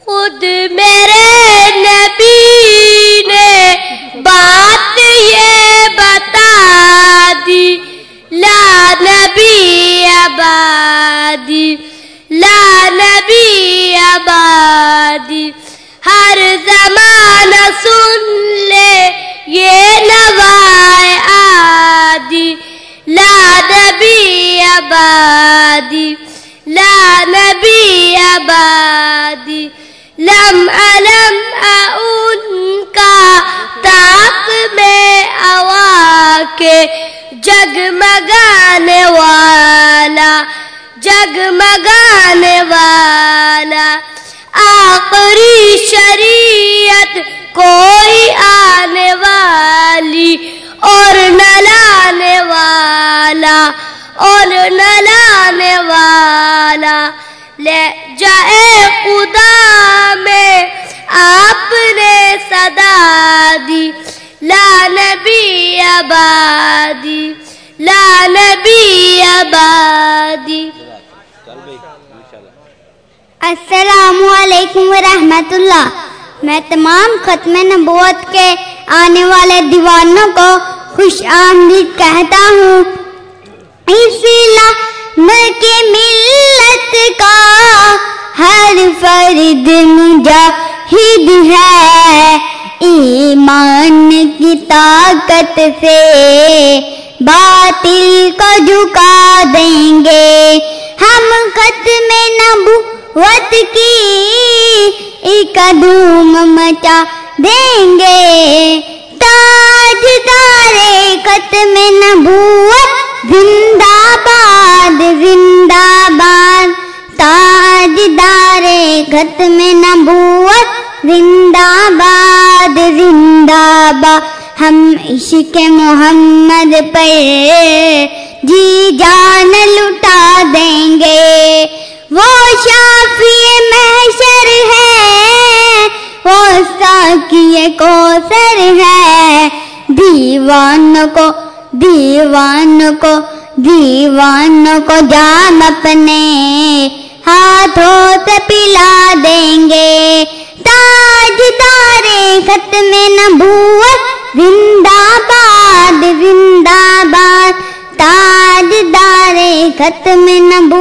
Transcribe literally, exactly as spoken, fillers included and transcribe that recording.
خود میرے نبی نے بات یہ بتا دی، لا نبی آبادی، لا نبی آبادی، ہر زمانہ سن لے یہ نوائے آدی، لا نبی آبادی، لا نبی آبادی، لم علم ان کا تاپ میں آوا کے جگمگانے والا، جگمگانے والا، آخری شریعت کوئی آنے والی اور نہ لانے والا، اور نہ لانے والا، لے جائے خدا میں آپ نے صدا دی، لا نبی آبادی، لا نبی آبادی۔ السلام علیکم ورحمۃ اللہ۔ میں تمام ختم نبوت کے آنے والے دیوانوں کو خوش آمدید کہتا ہوں۔ اسی لمحے کی ملت کا ہر فرد مجاہد ہے، ایمان کی طاقت سے باطل کو جھکا دیں گے، ہم ختم نبوت کی ایک دھوم مچا دیں گے، تاجدار ختم نبوت زندہ باد، زندہ باد، تاجدار ختم نبوت زندہ باد، زندہ باد۔ ہم عشق محمد پر جی جان لٹا دیں گے، وہ شافی محشر ہے، وہ ساقی کوثر ہے، دیوانوں کو دیوانوں کو دیوانوں کو جام اپنے ہاتھوں سے پلا دیں گے، تاجدار ختم نبوت زندہ باد، زندہ باد، تاجدار ختم نبوت